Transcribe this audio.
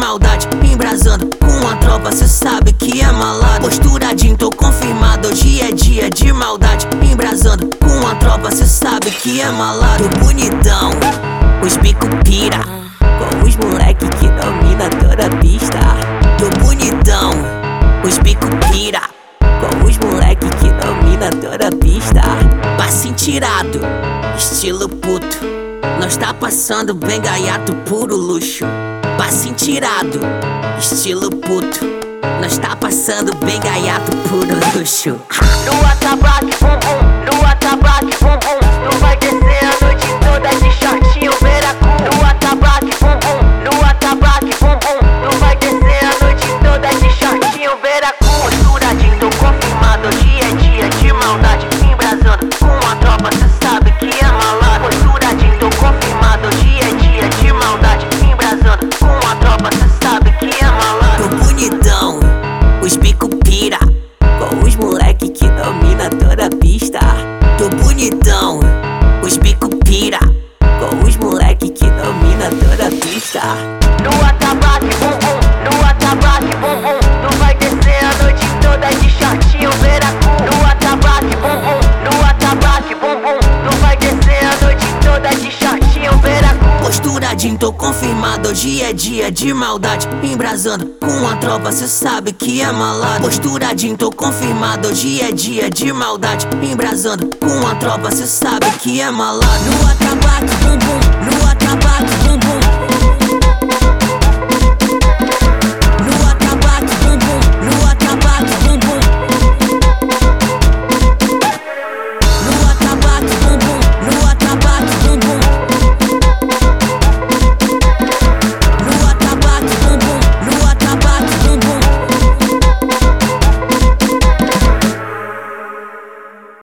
maldade, embrasando com a tropa, cê sabe que é malado. Posturadinho, tô confirmado, hoje é dia de maldade, embrasando com a tropa, cê sabe que é malado. Tô bonitão, os bico pira, com os moleque que domina toda a pista. Tô bonitão, os bico pira, com os moleque que domina toda a pista. Passinho tirado, estilo puto, nós tá passando bem gaiato, puro luxo. Passinho tirado, estilo puto, nós tá passando bem gaiato, puro luxo. No atabaque, bum bum, no atabaque, bum bum, tu vai descer a noite toda de shortinho veracu. No atabaque, bum bum, no atabaque, bum bum, tu vai descer a noite toda de shortinho veracu. Posturadinho, tô confirmado, hoje é dia de maldade, embrasando com a tropa, cê sabe que é malado. Posturadinho, tô confirmado, hoje é dia de maldade, embrasando com a tropa, cê sabe que é malado. Tô bonitão, os bico pira, com os moleque que domina toda a pista. Tô bonitão, os bico pira, com os moleque que domina toda a pista. No atabaque, bum bum, no atabaque, bum bum, tu vai descer a noite toda de shortinho veracu. No atabaque, bum bum, no atabaque, bum bum, tu vai descer a noite toda de shortinho veracu. Posturadinho, tô confirmado, hoje é dia de maldade, embrasando com a tropa, cê sabe que é malado. Posturadinho, tô confirmado, hoje é dia de maldade, embrasando com a tropa, cê sabe que é malado. No atabaque, bum bum, no atabaque, bum bum.